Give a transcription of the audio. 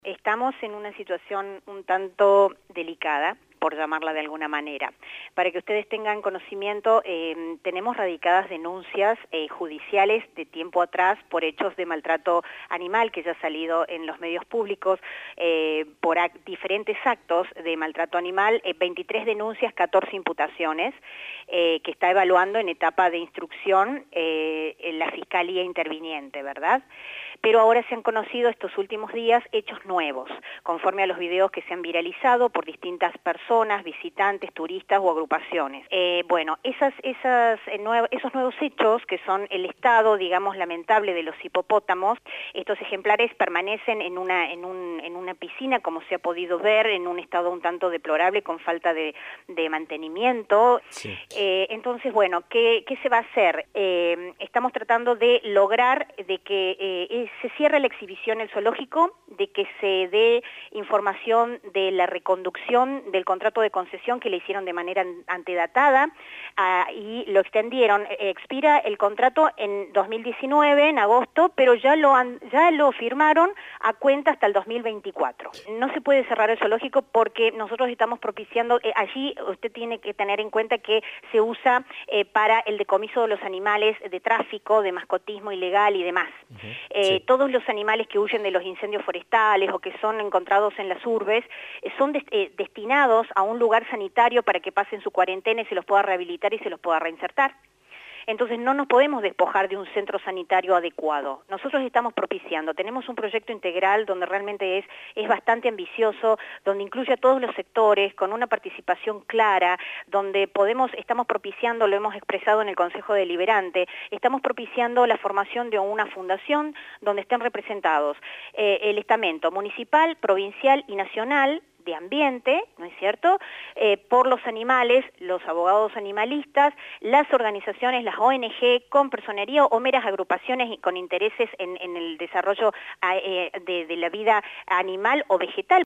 Estamos en una situación un tanto delicada, por llamarla de alguna manera. Para que ustedes tengan conocimiento, tenemos radicadas denuncias judiciales de tiempo atrás por hechos de maltrato animal que ya ha salido en los medios públicos, por diferentes actos de maltrato animal, 23 denuncias, 14 imputaciones, que está evaluando en etapa de instrucción la Fiscalía interviniente, ¿verdad? Pero ahora se han conocido estos últimos días hechos nuevos, conforme a los videos que se han viralizado por distintas personas, visitantes, turistas o agrupaciones. Esos nuevos hechos, que son el estado, digamos, lamentable de los hipopótamos, estos ejemplares permanecen en una piscina, como se ha podido ver, en un estado un tanto deplorable, con falta de mantenimiento. Sí. Entonces, bueno, ¿qué se va a hacer? Estamos tratando de lograr de que se cierre la exhibición en el zoológico, de que se dé información de la reconducción del contrato de concesión que le hicieron de manera antedatada y lo extendieron. Expira el contrato en 2019, en agosto, pero ya lo firmaron a cuenta hasta el 2024. No se puede cerrar el zoológico porque nosotros estamos propiciando, allí usted tiene que tener en cuenta que se usa para el decomiso de los animales de tráfico, de mascotismo ilegal y demás. Sí. Todos los animales que huyen de los incendios forestales o que son encontrados en las urbes son destinados a un lugar sanitario para que pasen su cuarentena y se los pueda rehabilitar y se los pueda reinsertar. Entonces no nos podemos despojar de un centro sanitario adecuado. Nosotros estamos propiciando, tenemos un proyecto integral donde realmente es bastante ambicioso, donde incluye a todos los sectores, con una participación clara, donde estamos propiciando, lo hemos expresado en el Consejo Deliberante, estamos propiciando la formación de una fundación donde estén representados el estamento municipal, provincial y nacional, de ambiente, ¿no es cierto?, por los animales, los abogados animalistas, las organizaciones, las ONG, con personería o meras agrupaciones con intereses en el desarrollo de la vida animal o vegetal.